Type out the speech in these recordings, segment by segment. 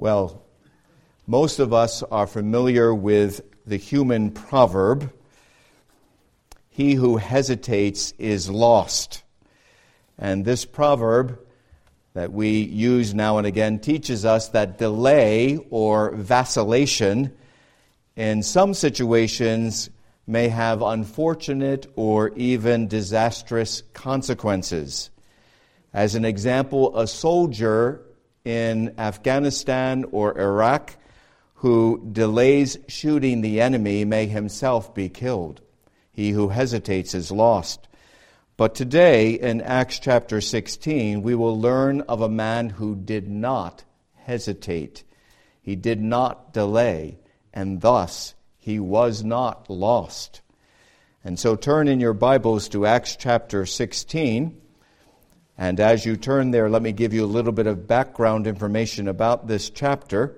Well, most of us are familiar with the human proverb, "He who hesitates is lost." And this proverb that we use now and again teaches us that delay or vacillation in some situations may have unfortunate or even disastrous consequences. As an example, a soldier in Afghanistan or Iraq who delays shooting the enemy may himself be killed. He who hesitates is lost. But today, in Acts chapter 16, we will learn of a man who did not hesitate. He did not delay, and thus he was not lost. And so turn in your Bibles to Acts chapter 16. And as you turn there, let me give you a little bit of background information about this chapter.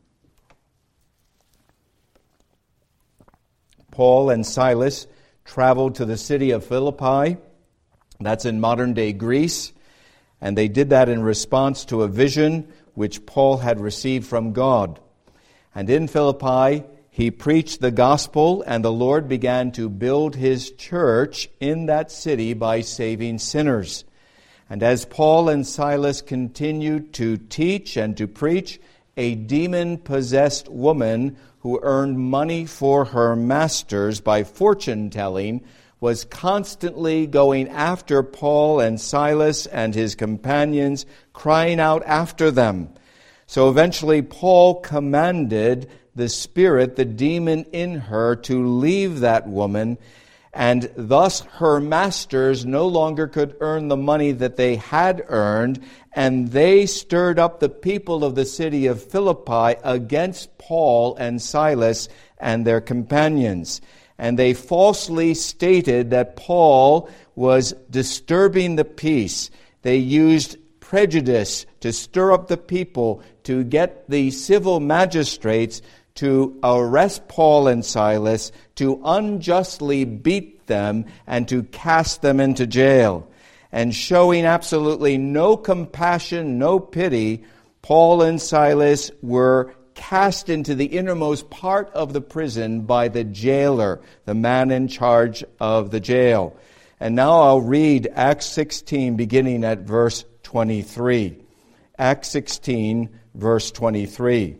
Paul and Silas traveled to the city of Philippi. That's in modern-day Greece. And they did that in response to a vision which Paul had received from God. And in Philippi, he preached the gospel, and the Lord began to build his church in that city by saving sinners. And as Paul and Silas continued to teach and to preach, a demon-possessed woman who earned money for her masters by fortune-telling was constantly going after Paul and Silas and his companions, crying out after them. So eventually Paul commanded the spirit, the demon in her, to leave that woman, and thus her masters no longer could earn the money that they had earned, and they stirred up the people of the city of Philippi against Paul and Silas and their companions. And they falsely stated that Paul was disturbing the peace. They used prejudice to stir up the people, to get the civil magistrates to arrest Paul and Silas, to unjustly beat them, and to cast them into jail. And showing absolutely no compassion, no pity, Paul and Silas were cast into the innermost part of the prison by the jailer, the man in charge of the jail. And now I'll read Acts 16, beginning at verse 23. Acts 16, verse 23.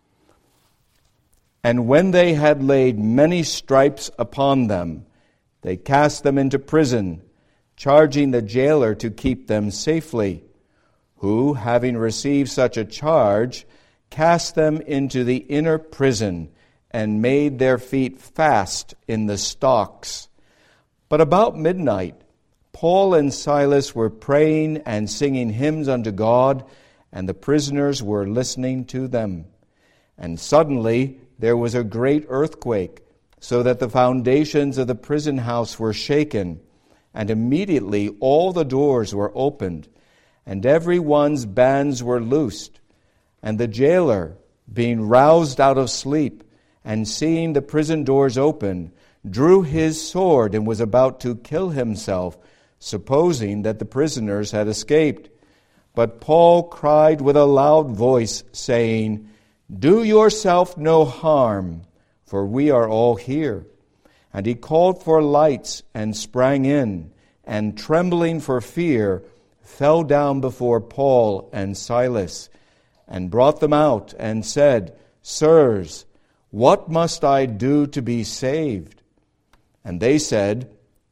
And when they had laid many stripes upon them, they cast them into prison, charging the jailer to keep them safely, who, having received such a charge, cast them into the inner prison, and made their feet fast in the stocks. But about midnight, Paul and Silas were praying and singing hymns unto God, and the prisoners were listening to them. And suddenly there was a great earthquake, so that the foundations of the prison house were shaken, and immediately all the doors were opened, and every one's bands were loosed. And the jailer, being roused out of sleep, and seeing the prison doors open, drew his sword and was about to kill himself, supposing that the prisoners had escaped. But Paul cried with a loud voice, saying, Do yourself no harm, for we are all here. And he called for lights and sprang in, and trembling for fear, fell down before Paul and Silas, and brought them out, and said, Sirs, what must I do to be saved? And they said,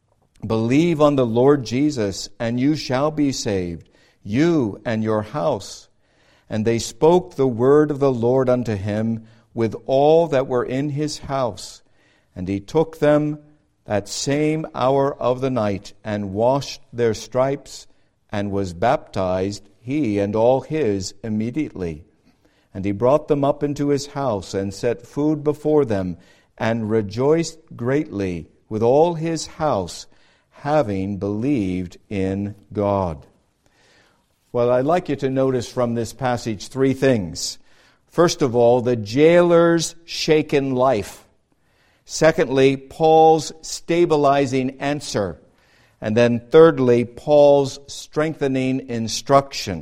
Believe on the Lord Jesus, and you shall be saved, you and your house. And they spoke the word of the Lord unto him with all that were in his house. And he took them that same hour of the night, and washed their stripes, and was baptized, he and all his, immediately. And he brought them up into his house, and set food before them, and rejoiced greatly with all his house, having believed in God. Well, I'd like you to notice from this passage three things. First of all, the jailer's shaken life. Secondly, Paul's stabilizing answer. And then thirdly, Paul's strengthening instruction.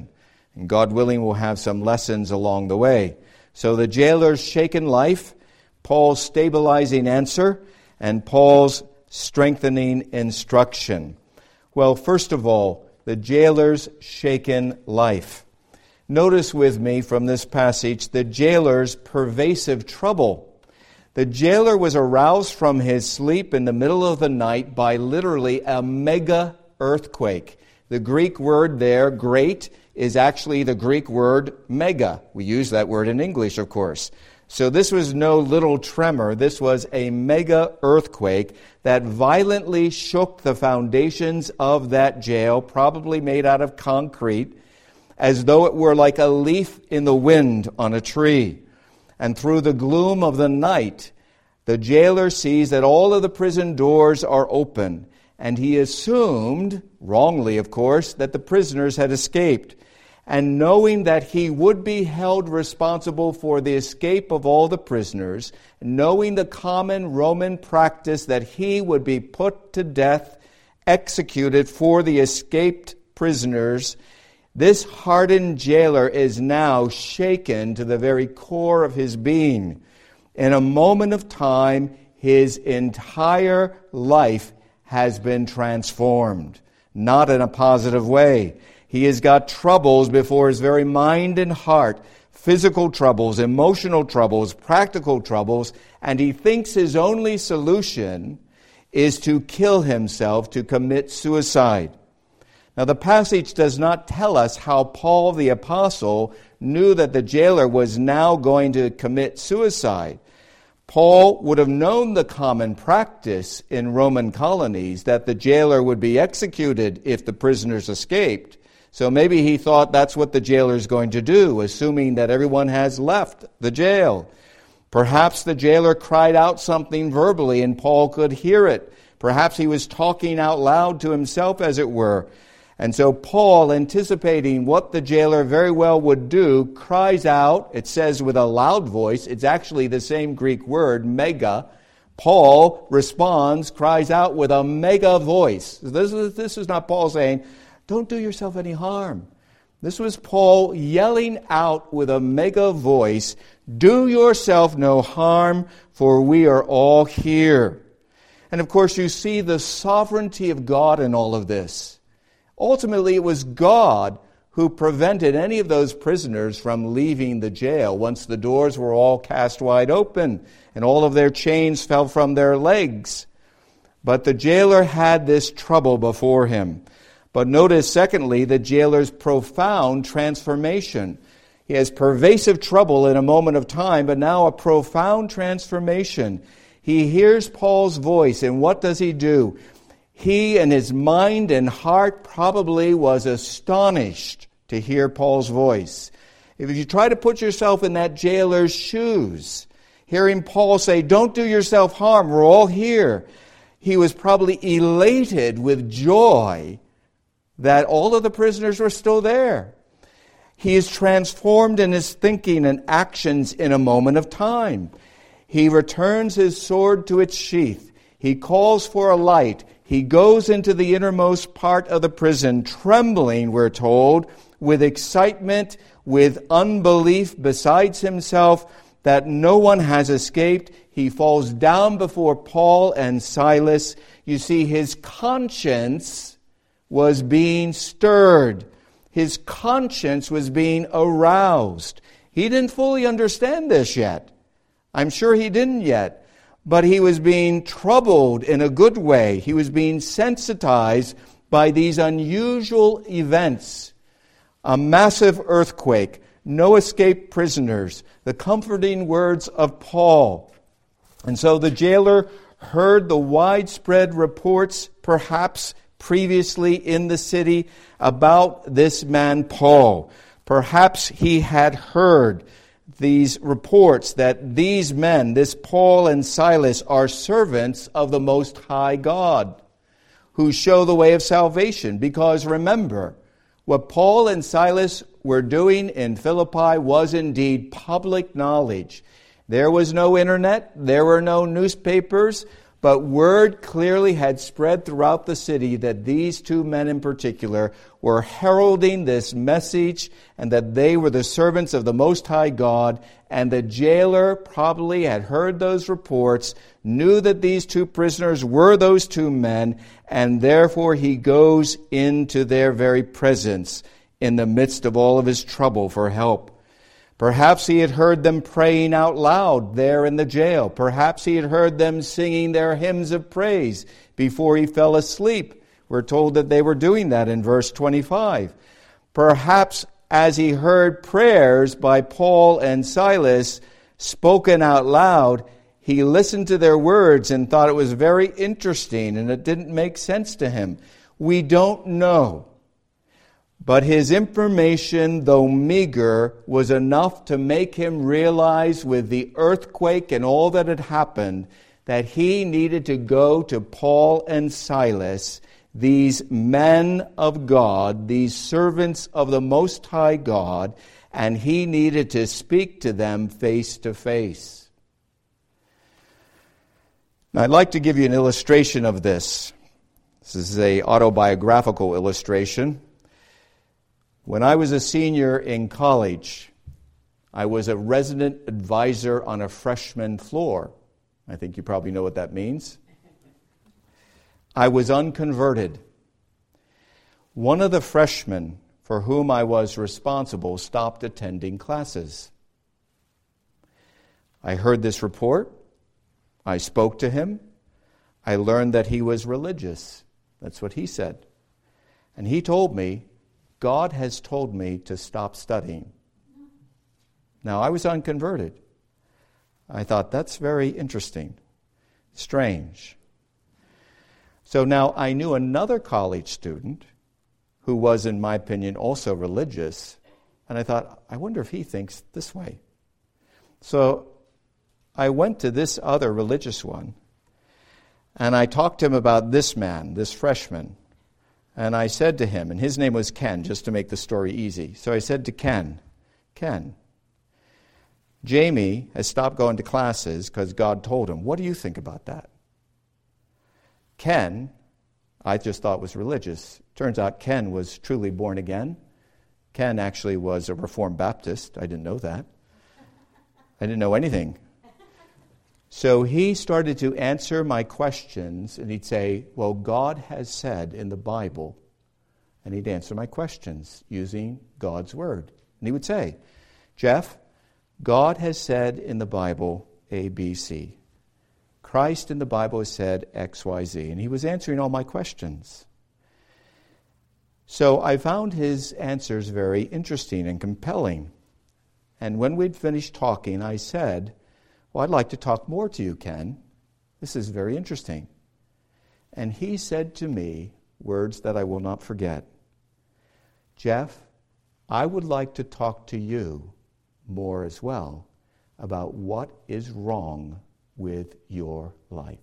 And God willing, we'll have some lessons along the way. So the jailer's shaken life, Paul's stabilizing answer, and Paul's strengthening instruction. Well, first of all, the jailer's shaken life. Notice with me from this passage the jailer's pervasive trouble. The jailer was aroused from his sleep in the middle of the night by literally a mega earthquake. The Greek word there, great, is actually the Greek word mega. We use that word in English, of course. So this was no little tremor. This was a mega earthquake that violently shook the foundations of that jail, probably made out of concrete, as though it were like a leaf in the wind on a tree. And through the gloom of the night, the jailer sees that all of the prison doors are open, and he assumed, wrongly of course, that the prisoners had escaped. And knowing that he would be held responsible for the escape of all the prisoners, knowing the common Roman practice that he would be put to death, executed for the escaped prisoners, this hardened jailer is now shaken to the very core of his being. In a moment of time, his entire life has been transformed, not in a positive way. He has got troubles before his very mind and heart, physical troubles, emotional troubles, practical troubles, and he thinks his only solution is to kill himself, to commit suicide. Now, the passage does not tell us how Paul the Apostle knew that the jailer was now going to commit suicide. Paul would have known the common practice in Roman colonies that the jailer would be executed if the prisoners escaped. So maybe he thought that's what the jailer is going to do, assuming that everyone has left the jail. Perhaps the jailer cried out something verbally and Paul could hear it. Perhaps he was talking out loud to himself, as it were. And so Paul, anticipating what the jailer very well would do, cries out. It says with a loud voice. It's actually the same Greek word, mega. Paul responds, cries out with a mega voice. This is not Paul saying, don't do yourself any harm. This was Paul yelling out with a mega voice, do yourself no harm, for we are all here. And of course, you see the sovereignty of God in all of this. Ultimately, it was God who prevented any of those prisoners from leaving the jail once the doors were all cast wide open and all of their chains fell from their legs. But the jailer had this trouble before him. But notice, secondly, the jailer's profound transformation. He has pervasive trouble in a moment of time, but now a profound transformation. He hears Paul's voice, and what does he do? He, in his mind and heart, probably was astonished to hear Paul's voice. If you try to put yourself in that jailer's shoes, hearing Paul say, don't do yourself harm, we're all here, he was probably elated with joy that all of the prisoners were still there. He is transformed in his thinking and actions in a moment of time. He returns his sword to its sheath. He calls for a light. He goes into the innermost part of the prison, trembling, we're told, with excitement, with unbelief besides himself that no one has escaped. He falls down before Paul and Silas. You see, his conscience was being stirred. His conscience was being aroused. He didn't fully understand this yet. I'm sure he didn't yet. But he was being troubled in a good way. He was being sensitized by these unusual events. A massive earthquake, no escaped prisoners, the comforting words of Paul. And so the jailer heard the widespread reports, perhaps previously in the city, about this man Paul. Perhaps he had heard these reports that these men, this Paul and Silas, are servants of the Most High God, who show the way of salvation. Because remember, what Paul and Silas were doing in Philippi was indeed public knowledge. There was no internet, there were no newspapers. But word clearly had spread throughout the city that these two men in particular were heralding this message and that they were the servants of the Most High God. And the jailer probably had heard those reports, knew that these two prisoners were those two men, and therefore he goes into their very presence in the midst of all of his trouble for help. Perhaps he had heard them praying out loud there in the jail. Perhaps he had heard them singing their hymns of praise before he fell asleep. We're told that they were doing that in verse 25. Perhaps as he heard prayers by Paul and Silas spoken out loud, he listened to their words and thought it was very interesting and it didn't make sense to him. We don't know. But his information, though meager, was enough to make him realize with the earthquake and all that had happened that he needed to go to Paul and Silas, these men of God, these servants of the Most High God, and he needed to speak to them face to face. Now, I'd like to give you an illustration of this. This is an autobiographical illustration. When I was a senior in college, I was a resident advisor on a freshman floor. I think you probably know what that means. I was unconverted. One of the freshmen for whom I was responsible stopped attending classes. I heard this report. I spoke to him. I learned that he was religious. That's what he said. And he told me, God has told me to stop studying. Now, I was unconverted. I thought, that's very interesting, strange. So now I knew another college student who was, in my opinion, also religious, and I thought, I wonder if he thinks this way. So I went to this other religious one, and I talked to him about this man, this freshman. And I said to him, and his name was Ken, just to make the story easy. So I said to Ken, Jamie has stopped going to classes because God told him. What do you think about that? Ken, I just thought was religious. Turns out Ken was truly born again. Ken actually was a Reformed Baptist. I didn't know that. I didn't know anything. So he started to answer my questions, and he'd say, well, God has said in the Bible, and he'd answer my questions using God's word. And he would say, Jeff, God has said in the Bible A, B, C. Christ in the Bible has said X, Y, Z. And he was answering all my questions. So I found his answers very interesting and compelling. And when we'd finished talking, I said, well, I'd like to talk more to you, Ken. This is very interesting. And he said to me words that I will not forget. Jeff, I would like to talk to you more as well about what is wrong with your life.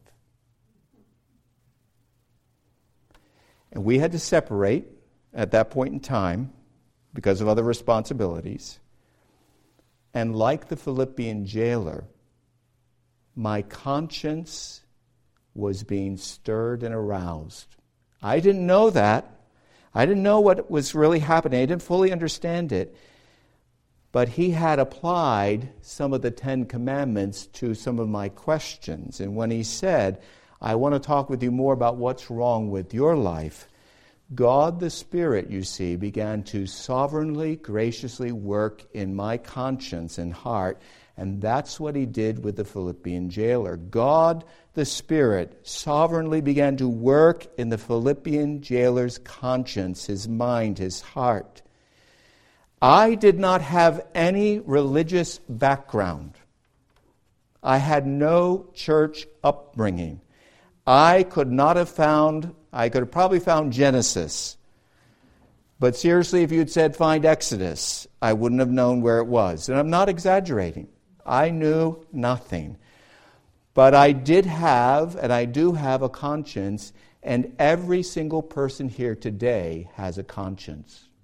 And we had to separate at that point in time because of other responsibilities. And like the Philippian jailer, my conscience was being stirred and aroused. I didn't know that. I didn't know what was really happening. I didn't fully understand it. But he had applied some of the 10 Commandments to some of my questions. And when he said, I want to talk with you more about what's wrong with your life, God the Spirit, you see, began to sovereignly, graciously work in my conscience and heart. And that's what he did with the Philippian jailer. God, the Spirit, sovereignly began to work in the Philippian jailer's conscience, his mind, his heart. I did not have any religious background. I had no church upbringing. I could have probably found Genesis. But seriously, if you'd said find Exodus, I wouldn't have known where it was. And I'm not exaggerating. I knew nothing. But I did have, and I do have, a conscience, and every single person here today has a conscience.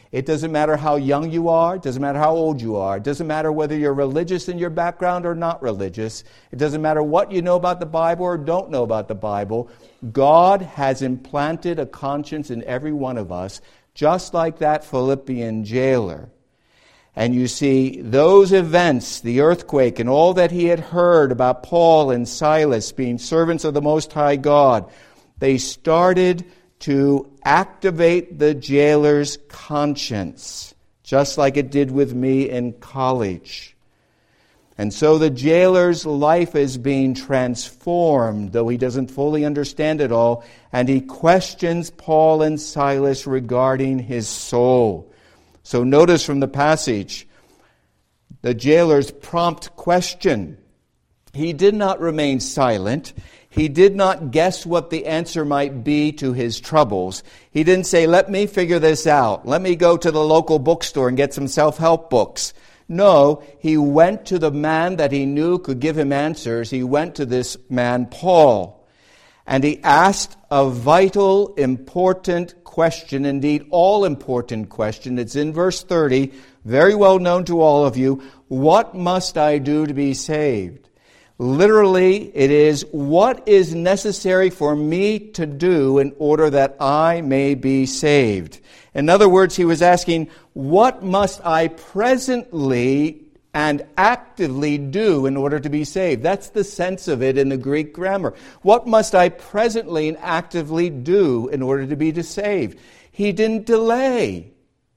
It doesn't matter how young you are. It doesn't matter how old you are. It doesn't matter whether you're religious in your background or not religious. It doesn't matter what you know about the Bible or don't know about the Bible. God has implanted a conscience in every one of us, just like that Philippian jailer. And you see, those events, the earthquake and all that he had heard about Paul and Silas being servants of the Most High God, they started to activate the jailer's conscience, just like it did with me in college. And so the jailer's life is being transformed, though he doesn't fully understand it all, and he questions Paul and Silas regarding his soul. So notice from the passage, the jailer's prompt question. He did not remain silent. He did not guess what the answer might be to his troubles. He didn't say, let me figure this out. Let me go to the local bookstore and get some self-help books. No, he went to the man that he knew could give him answers. He went to this man, Paul, and he asked a vital, important question, indeed all-important question. It's in verse 30, very well known to all of you. What must I do to be saved? Literally, it is, what is necessary for me to do in order that I may be saved? In other words, he was asking, what must I presently and actively do in order to be saved? That's the sense of it in the Greek grammar. What must I presently and actively do in order to be saved? He didn't delay.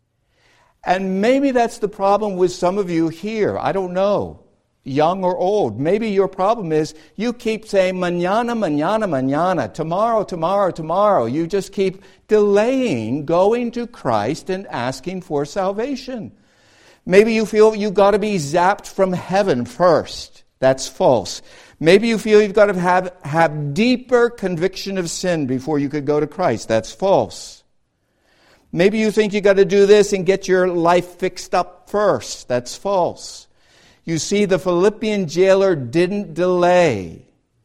And maybe that's the problem with some of you here. I don't know. Young or old. Maybe your problem is you keep saying mañana, mañana, mañana, tomorrow, tomorrow, tomorrow. You just keep delaying going to Christ and asking for salvation. Maybe you feel you've got to be zapped from heaven first. That's false. Maybe you feel you've got to have deeper conviction of sin before you could go to Christ. That's false. Maybe you think you've got to do this and get your life fixed up first. That's false. You see, the Philippian jailer didn't delay.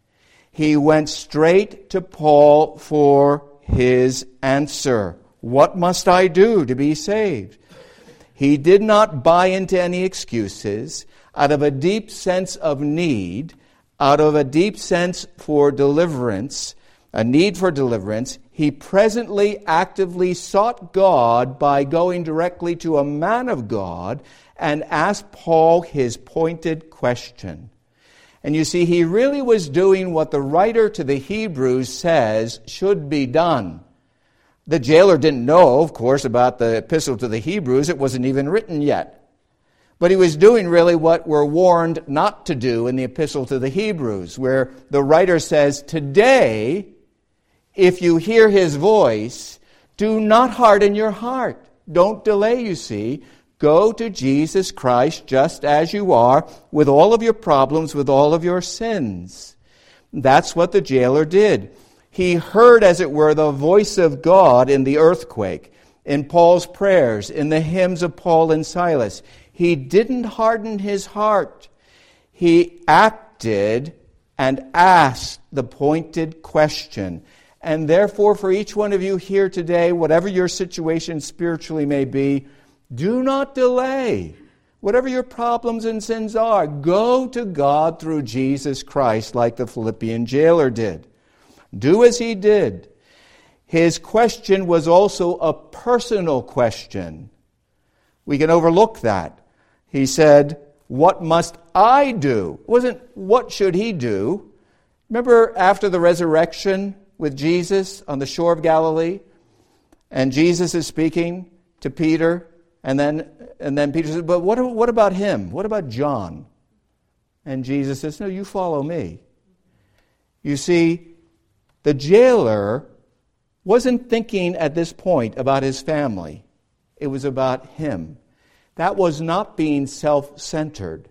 He went straight to Paul for his answer. What must I do to be saved? He did not buy into any excuses. Out of a deep sense of need, out of a deep sense for deliverance, a need for deliverance, he presently actively sought God by going directly to a man of God and asked Paul his pointed question. And you see, he really was doing what the writer to the Hebrews says should be done. The jailer didn't know, of course, about the epistle to the Hebrews. It wasn't even written yet. But he was doing really what we're warned not to do in the epistle to the Hebrews, where the writer says, today, if you hear his voice, do not harden your heart. Don't delay, you see. Go to Jesus Christ just as you are, with all of your problems, with all of your sins. That's what the jailer did. He heard, as it were, the voice of God in the earthquake, in Paul's prayers, in the hymns of Paul and Silas. He didn't harden his heart. He acted and asked the pointed question. And therefore, for each one of you here today, whatever your situation spiritually may be, do not delay. Whatever your problems and sins are, go to God through Jesus Christ like the Philippian jailer did. Do as he did. His question was also a personal question. We can overlook that. He said, what must I do? It wasn't what should he do. Remember after the resurrection with Jesus on the shore of Galilee? And Jesus is speaking to Peter. And then Peter says, but what about him? What about John? And Jesus says, no, you follow me. You see, the jailer wasn't thinking at this point about his family. It was about him. That was not being self-centered.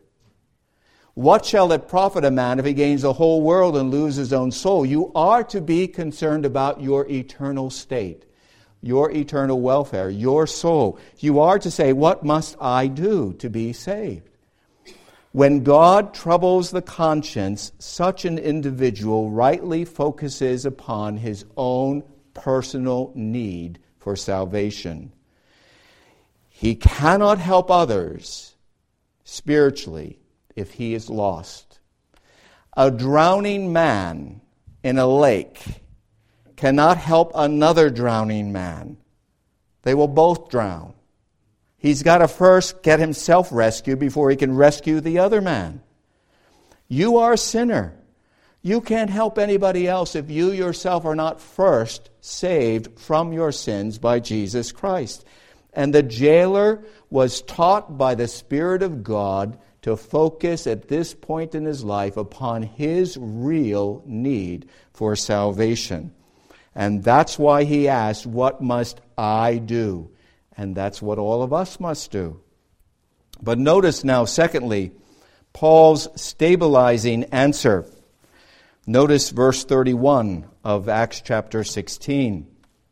What shall it profit a man if he gains the whole world and loses his own soul? You are to be concerned about your eternal state, your eternal welfare, your soul. You are to say, what must I do to be saved? When God troubles the conscience, such an individual rightly focuses upon his own personal need for salvation. He cannot help others spiritually if he is lost. A drowning man in a lake cannot help another drowning man. They will both drown. He's got to first get himself rescued before he can rescue the other man. You are a sinner. You can't help anybody else if you yourself are not first saved from your sins by Jesus Christ. And the jailer was taught by the Spirit of God to focus at this point in his life upon his real need for salvation. And that's why he asked, "What must I do?" And that's what all of us must do. But notice now, secondly, Paul's stabilizing answer. Notice verse 31 of Acts chapter 16.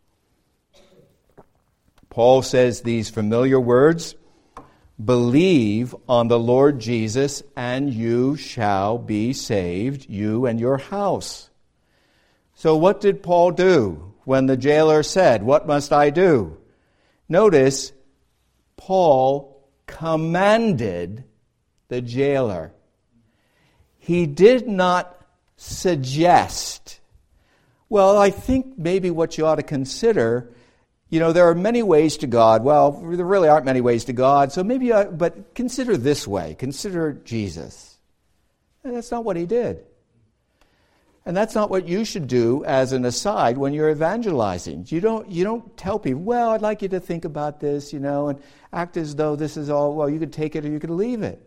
Paul says these familiar words, "Believe on the Lord Jesus, and you shall be saved, you and your house." So what did Paul do when the jailer said, "What must I do?" Notice, Paul commanded the jailer. He did not suggest, "Well, I think maybe what you ought to consider, there are many ways to God." Well, there really aren't many ways to God, so maybe, but consider this way. Consider Jesus. And that's not what he did. And that's not what you should do as an aside when you're evangelizing. You don't tell people, "Well, I'd like you to think about this, and act as though this is all, well, you could take it or you could leave it."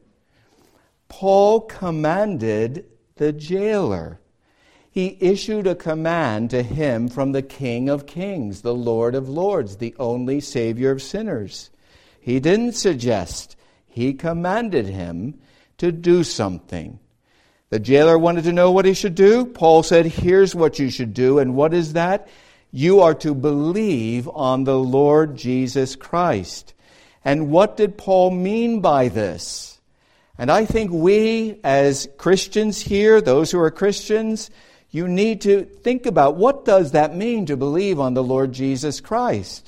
Paul commanded the jailer. He issued a command to him from the King of Kings, the Lord of Lords, the only Savior of sinners. He didn't suggest. He commanded him to do something. The jailer wanted to know what he should do. Paul said, "Here's what you should do." And what is that? You are to believe on the Lord Jesus Christ. And what did Paul mean by this? And I think we, as Christians here, those who are Christians, you need to think about, what does that mean to believe on the Lord Jesus Christ?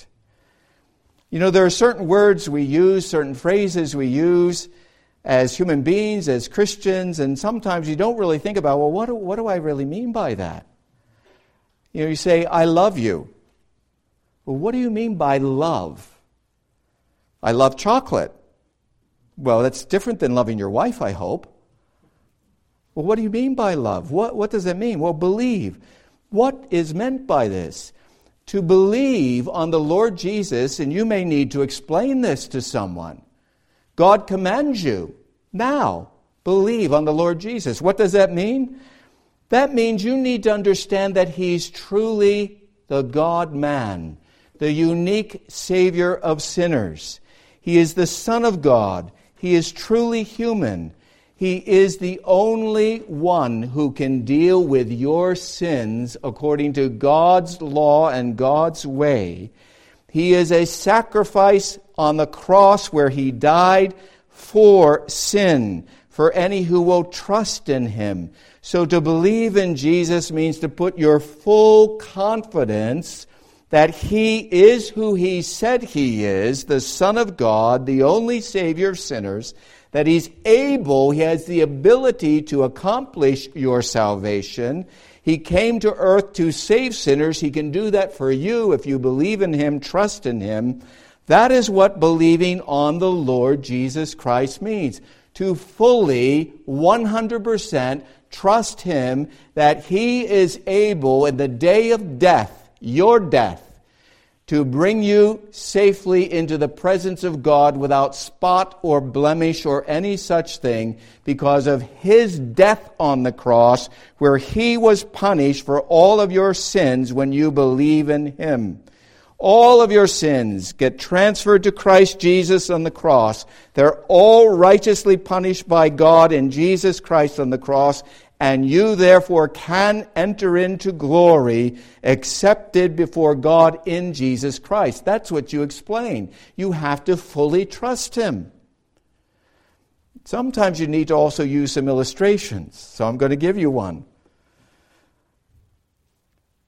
There are certain words we use, certain phrases we use as human beings, as Christians, and sometimes you don't really think about, well, what do I really mean by that? You say, "I love you." Well, what do you mean by love? I love chocolate. Well, that's different than loving your wife, I hope. Well, what do you mean by love? What does that mean? Well, believe. What is meant by this? To believe on the Lord Jesus, and you may need to explain this to someone. God commands you, now, believe on the Lord Jesus. What does that mean? That means you need to understand that He's truly the God-man, the unique Savior of sinners. He is the Son of God. He is truly human. He is the only one who can deal with your sins according to God's law and God's way. He is a sacrifice on the cross where He died for sin, for any who will trust in Him. So to believe in Jesus means to put your full confidence that He is who He said He is, the Son of God, the only Savior of sinners, that He's able, He has the ability to accomplish your salvation. He came to earth to save sinners. He can do that for you if you believe in Him, trust in Him. That is what believing on the Lord Jesus Christ means. To fully, 100% trust Him that He is able in the day of death, your death, to bring you safely into the presence of God without spot or blemish or any such thing because of His death on the cross, where He was punished for all of your sins when you believe in Him. All of your sins get transferred to Christ Jesus on the cross. They're all righteously punished by God in Jesus Christ on the cross, and you therefore can enter into glory accepted before God in Jesus Christ. That's what you explain. You have to fully trust Him. Sometimes you need to also use some illustrations, so I'm going to give you one.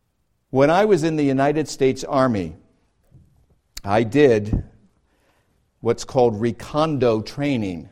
When I was in the United States Army, I did what's called recondo training.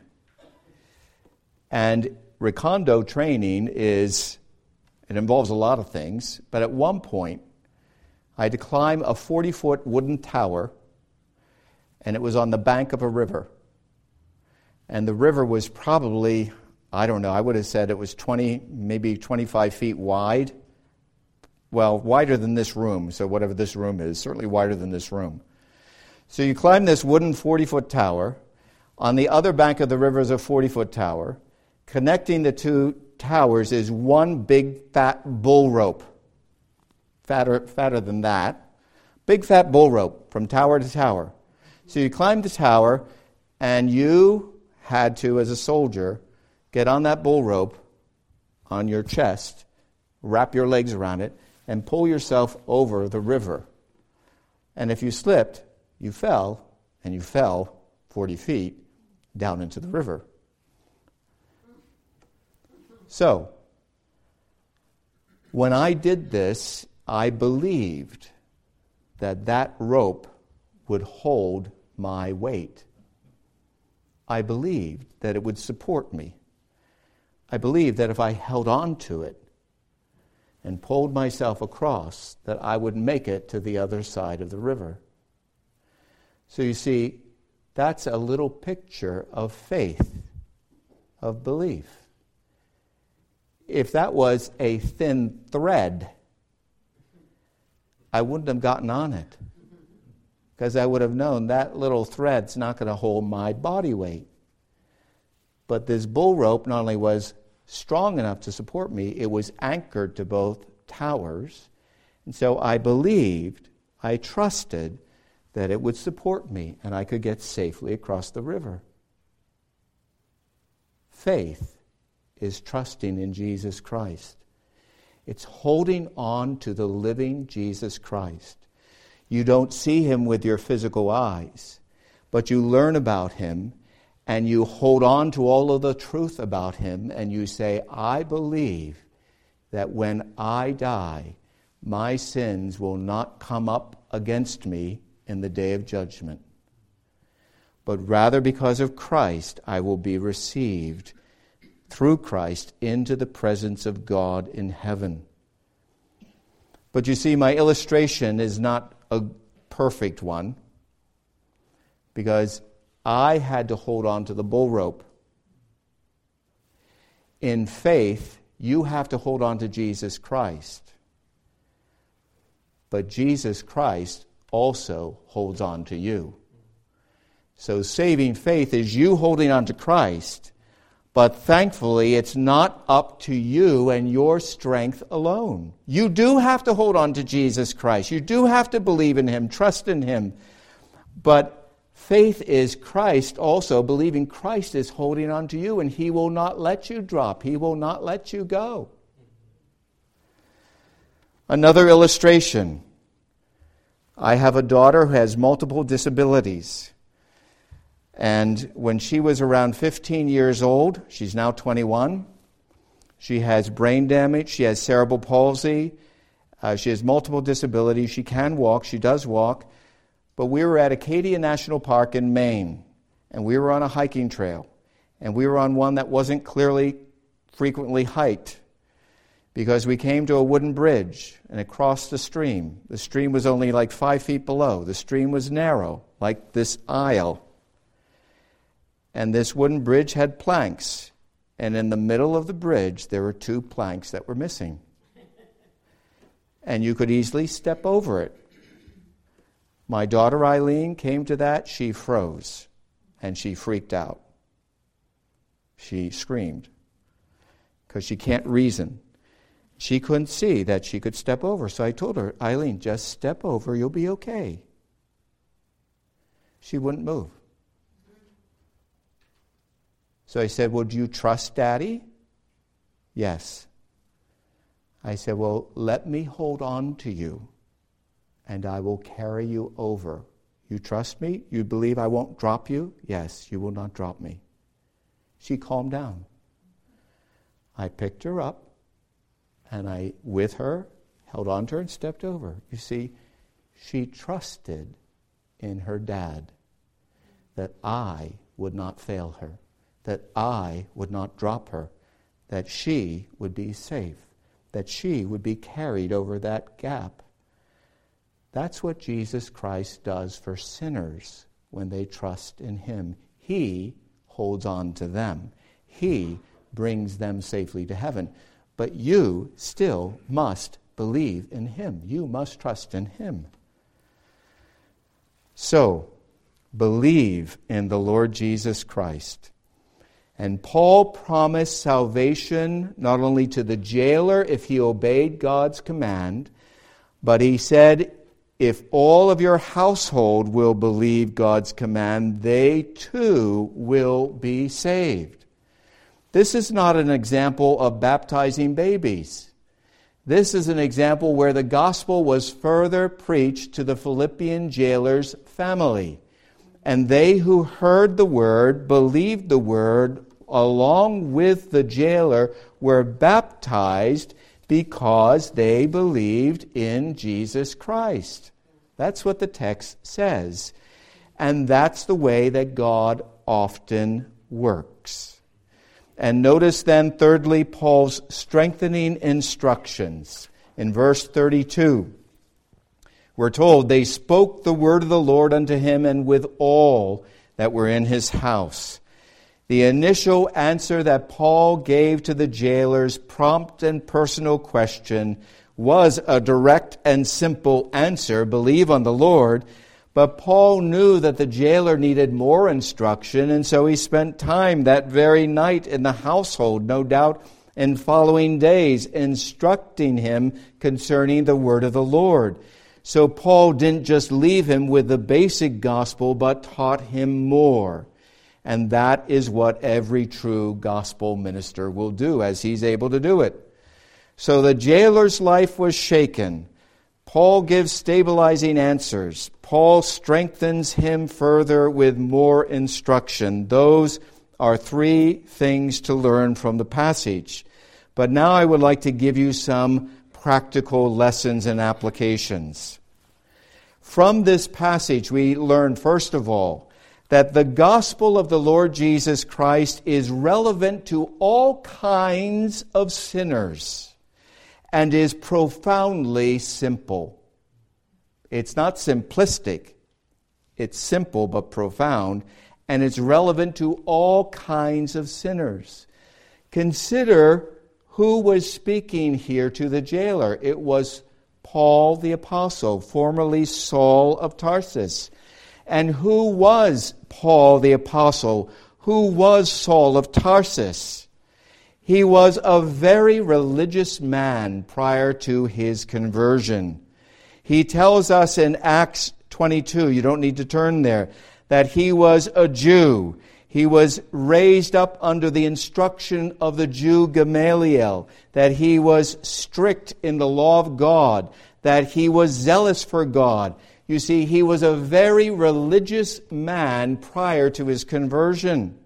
And recondo training it involves a lot of things, but at one point, I had to climb a 40-foot wooden tower, and it was on the bank of a river. And the river was probably, I don't know, I would have said it was 20, maybe 25 feet wide. Well, wider than this room, so whatever this room is, certainly wider than this room. So you climb this wooden 40-foot tower. On the other bank of the river is a 40-foot tower. Connecting the two towers is one big fat bull rope. Fatter than that. Big fat bull rope from tower to tower. So you climb the tower, and you had to, as a soldier, get on that bull rope on your chest, wrap your legs around it, and pull yourself over the river. And if you slipped, you fell, and you fell 40 feet down into the river. So, when I did this, I believed that rope would hold my weight. I believed that it would support me. I believed that if I held on to it and pulled myself across, that I would make it to the other side of the river. So you see, that's a little picture of faith, of belief. If that was a thin thread, I wouldn't have gotten on it, because I would have known that little thread's not going to hold my body weight. But this bull rope not only was strong enough to support me, it was anchored to both towers. And so I believed, I trusted that it would support me and I could get safely across the river. Faith is trusting in Jesus Christ. It's holding on to the living Jesus Christ. You don't see him with your physical eyes, but you learn about him and you hold on to all of the truth about him and you say, I believe that when I die, my sins will not come up against me in the day of judgment. But rather because of Christ, I will be received through Christ into the presence of God in heaven. But you see, my illustration is not a perfect one, because I had to hold on to the bull rope. In faith, you have to hold on to Jesus Christ. But Jesus Christ also holds on to you. So saving faith is you holding on to Christ, but thankfully it's not up to you and your strength alone. You do have to hold on to Jesus Christ. You do have to believe in him, trust in him. But faith is Christ also, believing Christ is holding on to you, and he will not let you drop. He will not let you go. Another illustration. I have a daughter who has multiple disabilities. And when she was around 15 years old, she's now 21, she has brain damage, she has cerebral palsy, she has multiple disabilities, she can walk, she does walk. But we were at Acadia National Park in Maine, and we were on a hiking trail, and we were on one that wasn't frequently hiked, because we came to a wooden bridge, and it crossed the stream. The stream was only like 5 feet below. The stream was narrow, like this aisle. And this wooden bridge had planks. And in the middle of the bridge, there were 2 planks that were missing. And you could easily step over it. My daughter Eileen came to that. She froze. And she freaked out. She screamed. Because she can't reason. She couldn't see that she could step over. So I told her, Eileen, just step over. You'll be okay. She wouldn't move. So I said, well, do you trust Daddy? Yes. I said, well, let me hold on to you, and I will carry you over. You trust me? You believe I won't drop you? Yes, you will not drop me. She calmed down. I picked her up, and I, with her, held on to her and stepped over. You see, she trusted in her dad. that I would not fail her, that I would not drop her, that she would be safe, that she would be carried over that gap. That's what Jesus Christ does for sinners when they trust in him. He holds on to them. He brings them safely to heaven. But you still must believe in him. You must trust in him. So, believe in the Lord Jesus Christ. And Paul promised salvation not only to the jailer if he obeyed God's command, but he said, if all of your household will believe God's command, they too will be saved. This is not an example of baptizing babies. This is an example where the gospel was further preached to the Philippian jailer's family. And they who heard the word, believed the word, along with the jailer, were baptized because they believed in Jesus Christ. That's what the text says. And that's the way that God often works. And notice then, thirdly, Paul's strengthening instructions. In verse 32, we're told, they spoke the word of the Lord unto him and with all that were in his house. The initial answer that Paul gave to the jailer's prompt and personal question was a direct and simple answer, believe on the Lord. But Paul knew that the jailer needed more instruction, and so he spent time that very night in the household, no doubt in following days, instructing him concerning the word of the Lord. So Paul didn't just leave him with the basic gospel, but taught him more. And that is what every true gospel minister will do as he's able to do it. So the jailer's life was shaken. Paul gives stabilizing answers. Paul strengthens him further with more instruction. Those are three things to learn from the passage. But now I would like to give you some practical lessons and applications. From this passage, we learn, first of all, that the gospel of the Lord Jesus Christ is relevant to all kinds of sinners and is profoundly simple. It's not simplistic. It's simple but profound, and it's relevant to all kinds of sinners. Consider who was speaking here to the jailer. It was Paul the Apostle, formerly Saul of Tarsus. And who was Paul the Apostle? Who was Saul of Tarsus? He was a very religious man prior to his conversion. He tells us in Acts 22, you don't need to turn there, that he was a Jew. He was raised up under the instruction of the Jew Gamaliel, that he was strict in the law of God, that he was zealous for God. You see, he was a very religious man prior to his conversion.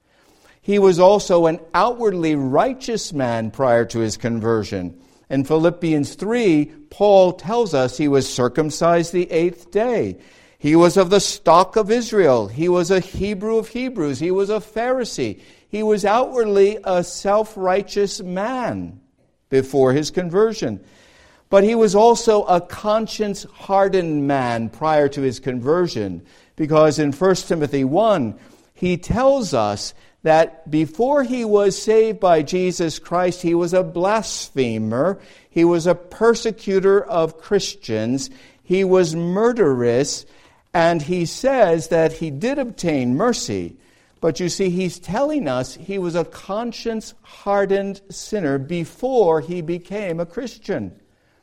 He was also an outwardly righteous man prior to his conversion. In Philippians 3, Paul tells us he was circumcised the 8th day. He was of the stock of Israel. He was a Hebrew of Hebrews. He was a Pharisee. He was outwardly a self-righteous man before his conversion. But he was also a conscience-hardened man prior to his conversion, because in 1 Timothy 1, he tells us that before he was saved by Jesus Christ, he was a blasphemer, he was a persecutor of Christians, he was murderous, and he says that he did obtain mercy. But you see, he's telling us he was a conscience-hardened sinner before he became a Christian.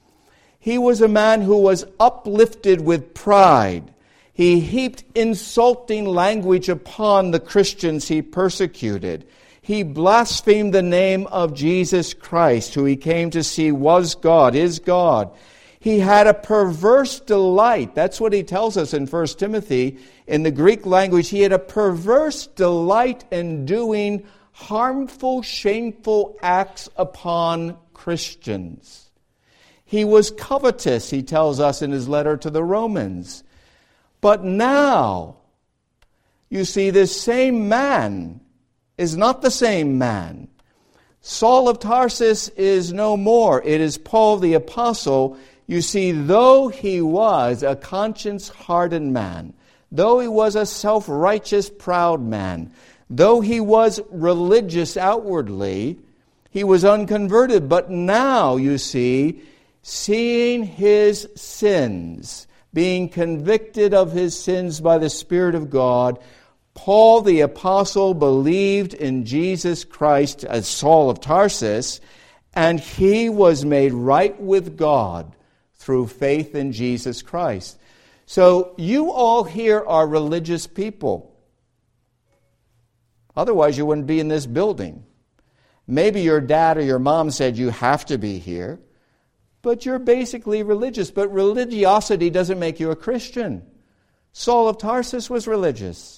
He was a man who was uplifted with pride. He heaped insulting language upon the Christians he persecuted. He blasphemed the name of Jesus Christ, who he came to see was God, is God. He had a perverse delight. That's what he tells us in 1 Timothy. In the Greek language, he had a perverse delight in doing harmful, shameful acts upon Christians. He was covetous, he tells us in his letter to the Romans. But now You see, this same man is not the same man. Saul of Tarsus is no more. It is Paul the Apostle. You see, though he was a conscience-hardened man, though he was a self-righteous, proud man, though he was religious outwardly, he was unconverted. But now, you see, seeing his sins, being convicted of his sins by the Spirit of God, Paul the Apostle believed in Jesus Christ as Saul of Tarsus, and he was made right with God through faith in Jesus Christ. So you all here are religious people. Otherwise you wouldn't be in this building. Maybe your dad or your mom said you have to be here, but you're basically religious. But religiosity doesn't make you a Christian. Saul of Tarsus was religious.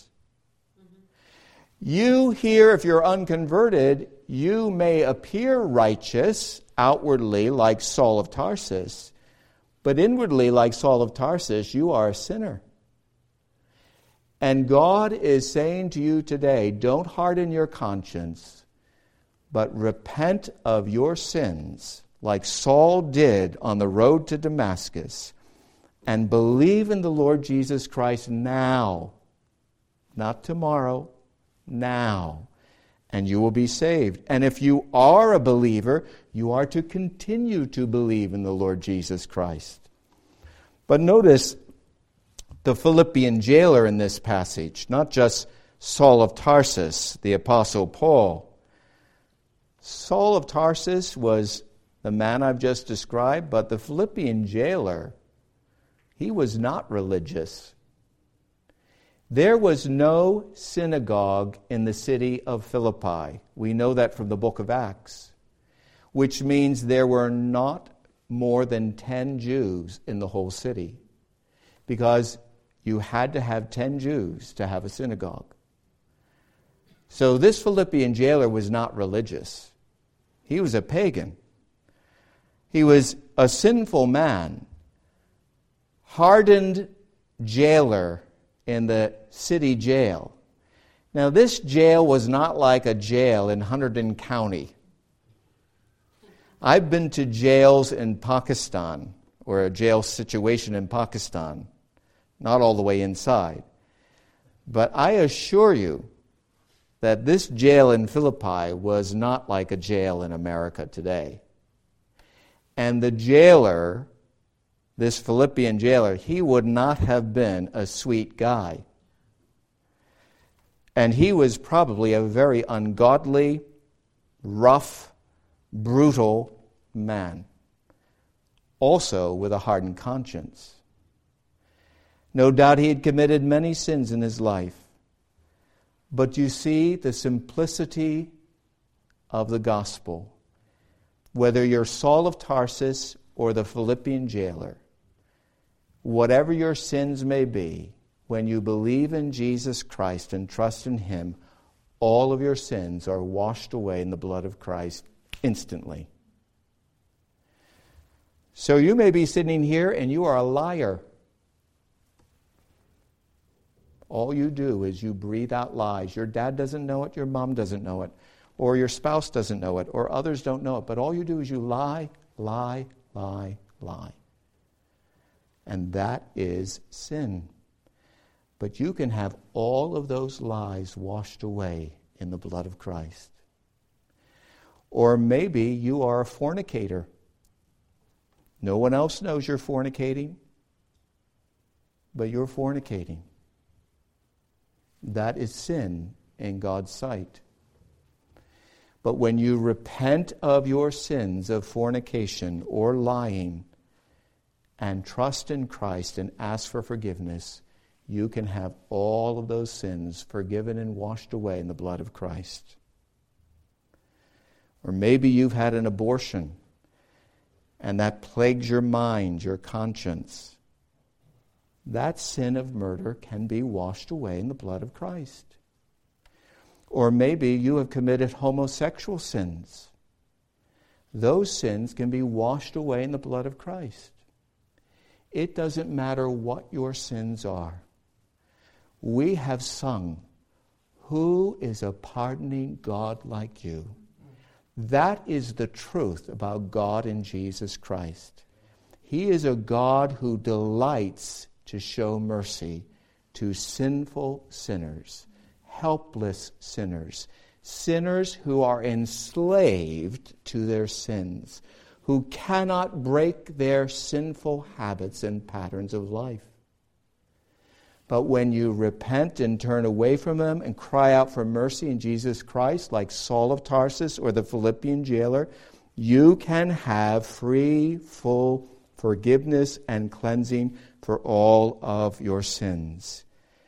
You here, if you're unconverted, you may appear righteous outwardly like Saul of Tarsus, but inwardly like Saul of Tarsus, you are a sinner. And God is saying to you today, don't harden your conscience, but repent of your sins like Saul did on the road to Damascus, and believe in the Lord Jesus Christ now, not tomorrow, now, and you will be saved. And if you are a believer, you are to continue to believe in the Lord Jesus Christ. But notice the Philippian jailer in this passage, not just Saul of Tarsus, the Apostle Paul. Saul of Tarsus was the man I've just described, but the Philippian jailer, he was not religious. There was no synagogue in the city of Philippi. We know that from the book of Acts, which means there were not more than 10 Jews in the whole city, because you had to have 10 Jews to have a synagogue. So this Philippian jailer was not religious. He was a pagan. He was a sinful man, hardened jailer in the city jail. Now, this jail was not like a jail in Hunterdon County. I've been to jails in Pakistan, or a jail situation in Pakistan, not all the way inside. But I assure you that this jail in Philippi was not like a jail in America today. And the jailer, this Philippian jailer, he would not have been a sweet guy. And he was probably a very ungodly, rough, brutal man, also with a hardened conscience. No doubt he had committed many sins in his life. But you see the simplicity of the gospel. Whether you're Saul of Tarsus or the Philippian jailer, whatever your sins may be, when you believe in Jesus Christ and trust in Him, all of your sins are washed away in the blood of Christ instantly. So you may be sitting here and you are a liar. All you do is you breathe out lies. Your dad doesn't know it, your mom doesn't know it, or your spouse doesn't know it, or others don't know it. But all you do is you lie, lie, lie, lie. And that is sin. But you can have all of those lies washed away in the blood of Christ. Or maybe you are a fornicator. No one else knows you're fornicating, but you're fornicating. That is sin in God's sight. But when you repent of your sins of fornication or lying and trust in Christ and ask for forgiveness, you can have all of those sins forgiven and washed away in the blood of Christ. Or maybe you've had an abortion and that plagues your mind, your conscience. That sin of murder can be washed away in the blood of Christ. Or maybe you have committed homosexual sins. Those sins can be washed away in the blood of Christ. It doesn't matter what your sins are. we have sung, "Who is a pardoning God like you?" That is the truth about God in Jesus Christ. He is a God who delights to show mercy to sinful sinners, helpless sinners, sinners who are enslaved to their sins, who cannot break their sinful habits and patterns of life. But when you repent and turn away from them and cry out for mercy in Jesus Christ, like Saul of Tarsus or the Philippian jailer, you can have free, full forgiveness and cleansing for all of your sins.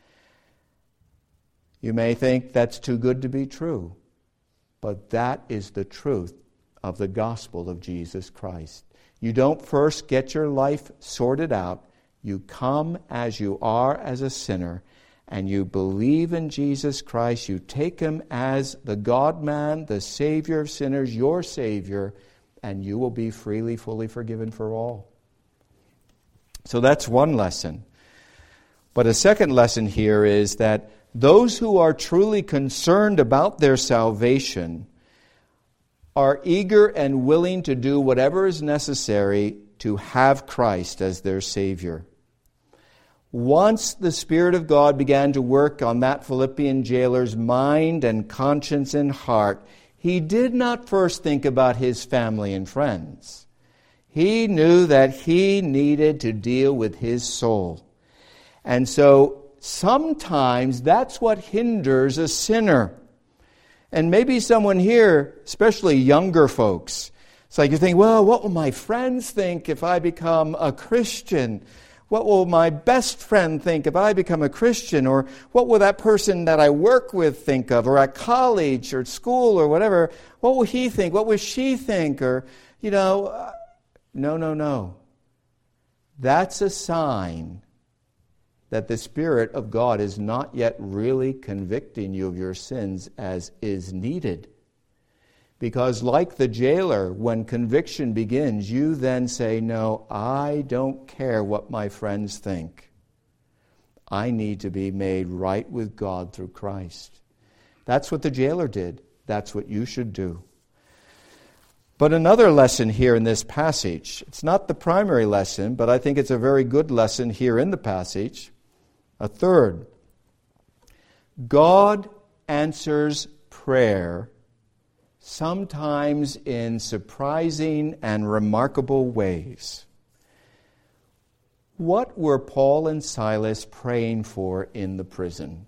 You may think that's too good to be true, but that is the truth of the gospel of Jesus Christ. You don't first get your life sorted out. You come as you are as a sinner, and you believe in Jesus Christ. You take Him as the God-man, the Savior of sinners, your Savior, and you will be freely, fully forgiven for all. So that's one lesson. But a second lesson here is that those who are truly concerned about their salvation are eager and willing to do whatever is necessary to have Christ as their Savior. Once the Spirit of God began to work on that Philippian jailer's mind and conscience and heart, he did not first think about his family and friends. He knew that he needed to deal with his soul. And so sometimes that's what hinders a sinner. And maybe someone here, especially younger folks, it's like you think, well, what will my friends think if I become a Christian? What will my best friend think if I become a Christian? Or what will that person that I work with think of? Or at college or at school or whatever, what will he think? What will she think? Or, no. That's a sign that the Spirit of God is not yet really convicting you of your sins as is needed. Because like the jailer, when conviction begins, you then say, no, I don't care what my friends think. I need to be made right with God through Christ. That's what the jailer did. That's what you should do. But another lesson here in this passage, it's not the primary lesson, but I think it's a very good lesson here in the passage. A third, God answers prayer sometimes in surprising and remarkable ways. What were Paul and Silas praying for in the prison?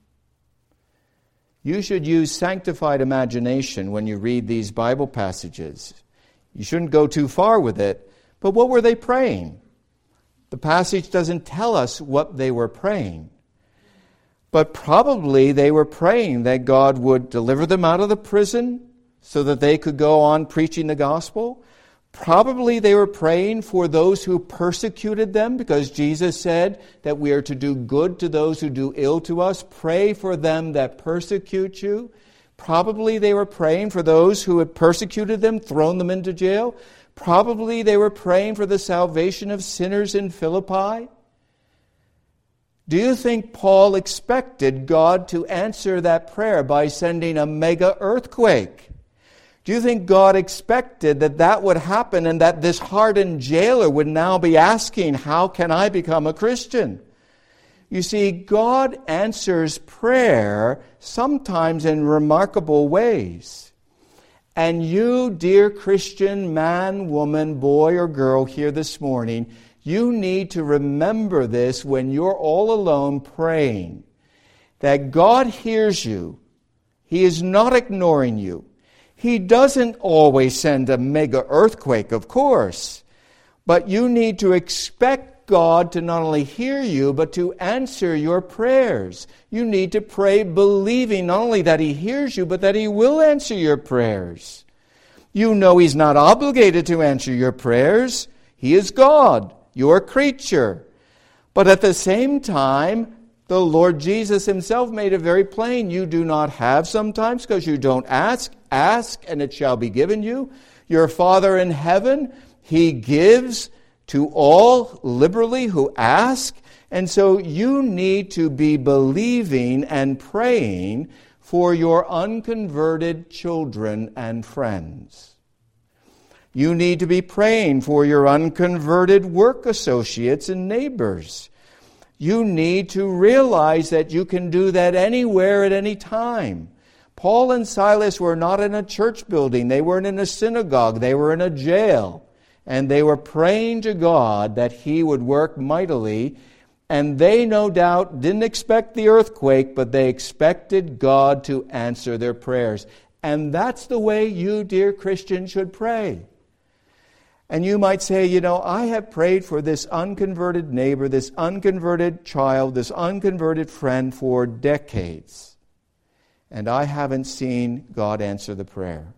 You should use sanctified imagination when you read these Bible passages. You shouldn't go too far with it, but what were they praying? The passage doesn't tell us what they were praying. But probably they were praying that God would deliver them out of the prison so that they could go on preaching the gospel. Probably they were praying for those who persecuted them, because Jesus said that we are to do good to those who do ill to us. Pray for them that persecute you. Probably they were praying for those who had persecuted them, thrown them into jail. Probably they were praying for the salvation of sinners in Philippi. Do you think Paul expected God to answer that prayer by sending a mega earthquake? Do you think God expected that would happen and that this hardened jailer would now be asking, how can I become a Christian? You see, God answers prayer sometimes in remarkable ways. And you, dear Christian man, woman, boy, or girl here this morning, you need to remember this when you're all alone praying. That God hears you. He is not ignoring you. He doesn't always send a mega earthquake, of course. But you need to expect God to not only hear you, but to answer your prayers. You need to pray believing not only that He hears you, but that He will answer your prayers. You know He's not obligated to answer your prayers. He is God, your creature. But at the same time, the Lord Jesus Himself made it very plain. You do not have sometimes because you don't ask. Ask, and it shall be given you. Your Father in heaven, He gives to all liberally who ask. And so you need to be believing and praying for your unconverted children and friends. You need to be praying for your unconverted work associates and neighbors. You need to realize that you can do that anywhere at any time. Paul and Silas were not in a church building. They weren't in a synagogue. They were in a jail. And they were praying to God that He would work mightily. And they, no doubt, didn't expect the earthquake, but they expected God to answer their prayers. And that's the way you, dear Christian, should pray. And you might say, I have prayed for this unconverted neighbor, this unconverted child, this unconverted friend for decades. And I haven't seen God answer the prayer.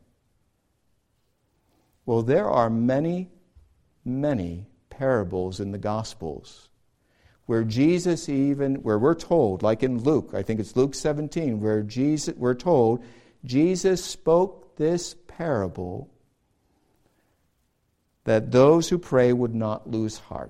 Well, there are many, many parables in the Gospels where where we're told, like in Luke, I think it's Luke 17, where we're told Jesus spoke this parable that those who pray would not lose heart.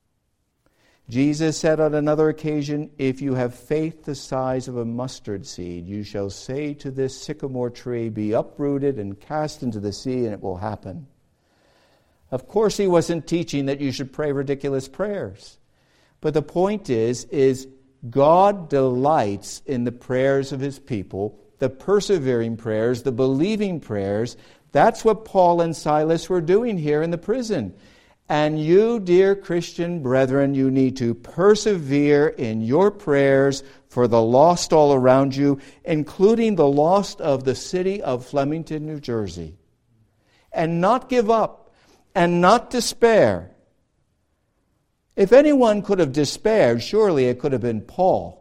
Jesus said on another occasion, if you have faith the size of a mustard seed, you shall say to this sycamore tree, be uprooted and cast into the sea, and it will happen. Of course, He wasn't teaching that you should pray ridiculous prayers. But the point is God delights in the prayers of His people, the persevering prayers, the believing prayers. That's what Paul and Silas were doing here in the prison. And you, dear Christian brethren, you need to persevere in your prayers for the lost all around you, including the lost of the city of Flemington, New Jersey. And not give up and not despair. If anyone could have despaired, surely it could have been Paul.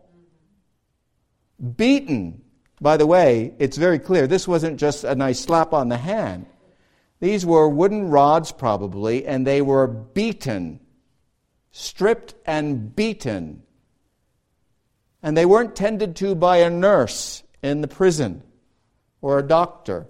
Beaten. By the way, it's very clear, this wasn't just a nice slap on the hand. These were wooden rods probably, and they were beaten, stripped and beaten. And they weren't tended to by a nurse in the prison or a doctor.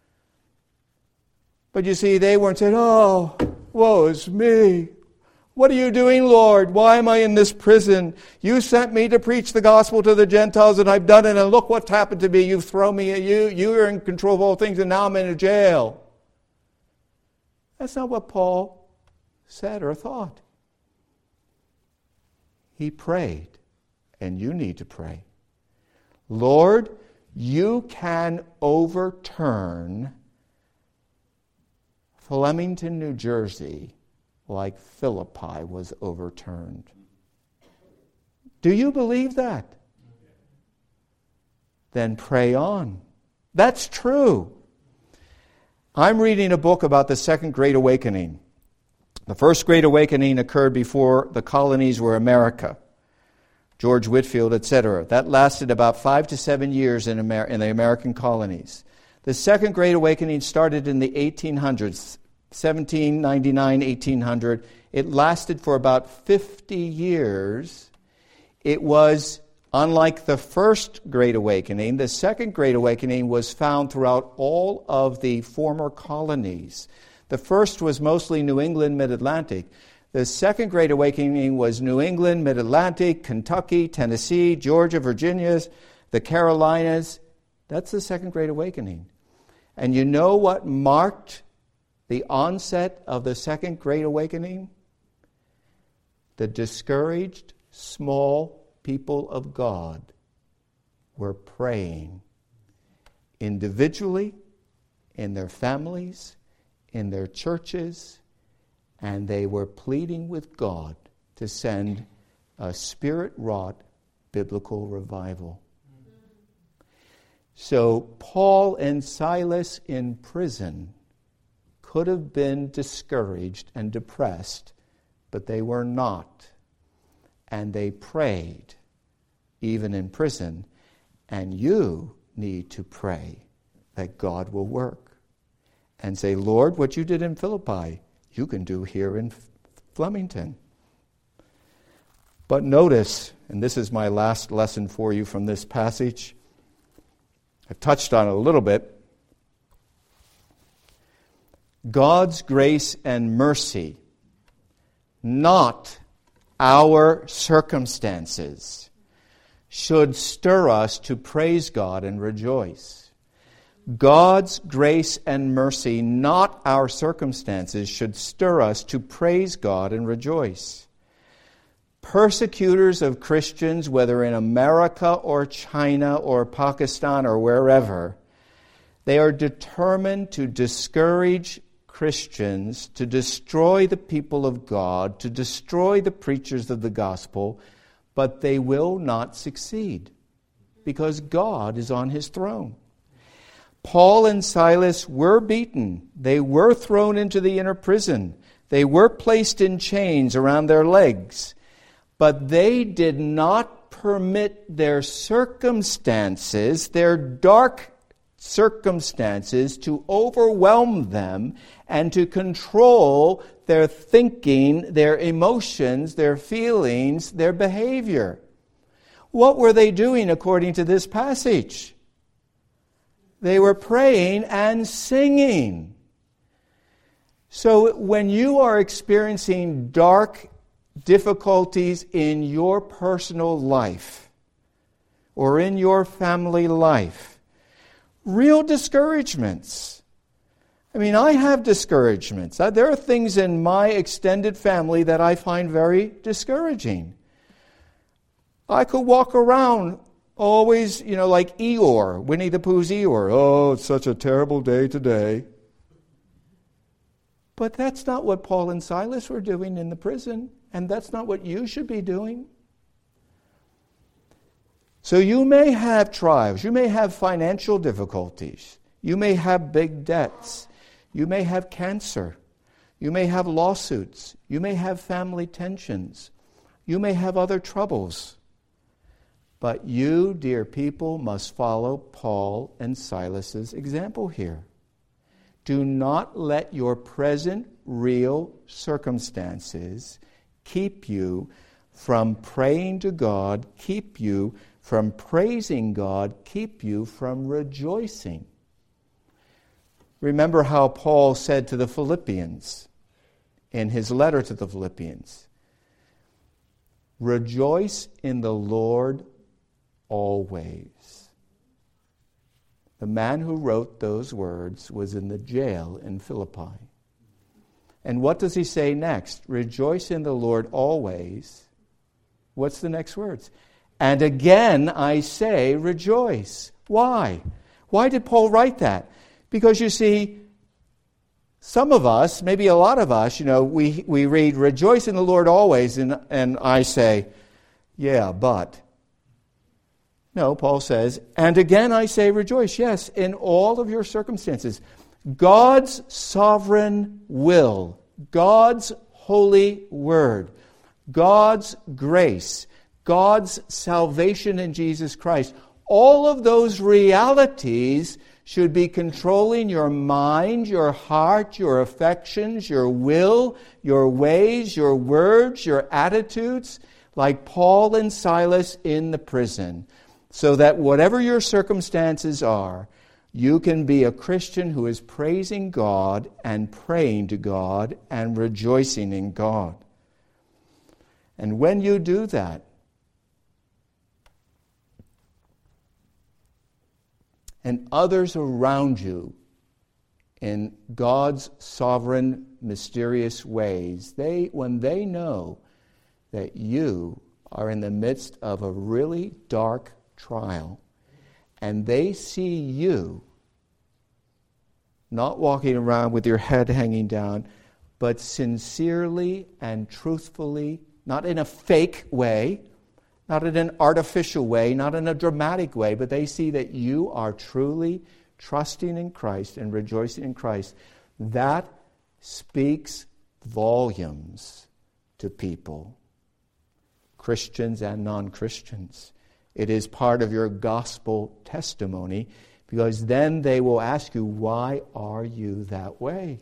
But you see, they weren't saying, oh, woe is me. What are you doing, Lord? Why am I in this prison? You sent me to preach the gospel to the Gentiles, and I've done it, and look what's happened to me. You've thrown me, you are in control of all things, and now I'm in a jail. That's not what Paul said or thought. He prayed, and you need to pray. Lord, you can overturn Flemington, New Jersey, like Philippi was overturned. Do you believe that? Then pray on. That's true. I'm reading a book about the Second Great Awakening. The First Great Awakening occurred before the colonies were America. George Whitefield, etc. That lasted about 5 to 7 years in the American colonies. The Second Great Awakening started in the 1800s. 1799, 1800. It lasted for about 50 years. It was, unlike the First Great Awakening, the Second Great Awakening was found throughout all of the former colonies. The first was mostly New England, Mid-Atlantic. The Second Great Awakening was New England, Mid-Atlantic, Kentucky, Tennessee, Georgia, Virginia, the Carolinas. That's the Second Great Awakening. And you know what marked the onset of the Second Great Awakening? The discouraged, small people of God were praying individually, in their families, in their churches, and they were pleading with God to send a Spirit-wrought biblical revival. So Paul and Silas in prison could have been discouraged and depressed, but they were not. And they prayed, even in prison. And you need to pray that God will work. And say, Lord, what you did in Philippi, you can do here in Flemington. But notice, and this is my last lesson for you from this passage, I've touched on it a little bit, God's grace and mercy, not our circumstances should stir us to praise God and rejoice. God's grace and mercy, not our circumstances, should stir us to praise God and rejoice. Persecutors of Christians, whether in America or China or Pakistan or wherever, they are determined to discourage Christians, to destroy the people of God, to destroy the preachers of the gospel, but they will not succeed because God is on his throne. Paul and Silas were beaten. They were thrown into the inner prison. They were placed in chains around their legs. But they did not permit their circumstances, their dark circumstances, to overwhelm them and to control their thinking, their emotions, their feelings, their behavior. What were they doing according to this passage? They were praying and singing. So when you are experiencing dark difficulties in your personal life or in your family life, real discouragements. I mean, I have discouragements. There are things in my extended family that I find very discouraging. I could walk around always, like Eeyore, Winnie the Pooh's Eeyore. Oh, it's such a terrible day today. But that's not what Paul and Silas were doing in the prison, and that's not what you should be doing. So you may have trials, you may have financial difficulties, you may have big debts, you may have cancer, you may have lawsuits, you may have family tensions, you may have other troubles. But you, dear people, must follow Paul and Silas's example here. Do not let your present real circumstances keep you from praying to God, keep you from praising God, keep you from rejoicing. Remember how Paul said to the Philippians in his letter to the Philippians, "Rejoice in the Lord always." The man who wrote those words was in the jail in Philippi. And what does he say next? Rejoice in the Lord always. What's the next words? And again I say rejoice. Why? Why did Paul write that? Because you see, some of us, maybe a lot of us, we read rejoice in the Lord always, and I say, yeah, but. No, Paul says, and again I say rejoice. Yes, in all of your circumstances. God's sovereign will, God's holy word, God's grace, God's salvation in Jesus Christ, all of those realities should be controlling your mind, your heart, your affections, your will, your ways, your words, your attitudes, like Paul and Silas in the prison, so that whatever your circumstances are, you can be a Christian who is praising God and praying to God and rejoicing in God. And when you do that, and others around you in God's sovereign, mysterious ways, when they know that you are in the midst of a really dark trial, and they see you not walking around with your head hanging down, but sincerely and truthfully, not in a fake way, not in an artificial way, not in a dramatic way, but they see that you are truly trusting in Christ and rejoicing in Christ. That speaks volumes to people, Christians and non-Christians. It is part of your gospel testimony, because then they will ask you, why are you that way?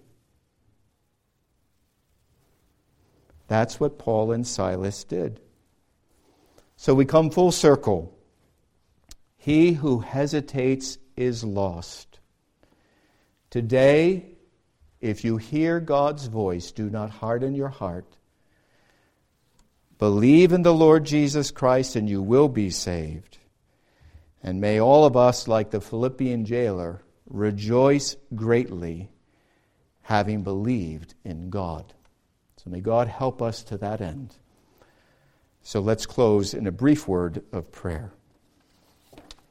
That's what Paul and Silas did. So we come full circle. He who hesitates is lost. Today, if you hear God's voice, do not harden your heart, Believe in the Lord Jesus Christ and you will be saved. And may all of us, like the Philippian jailer, rejoice greatly, having believed in God. So may God help us to that end. So let's close in a brief word of prayer.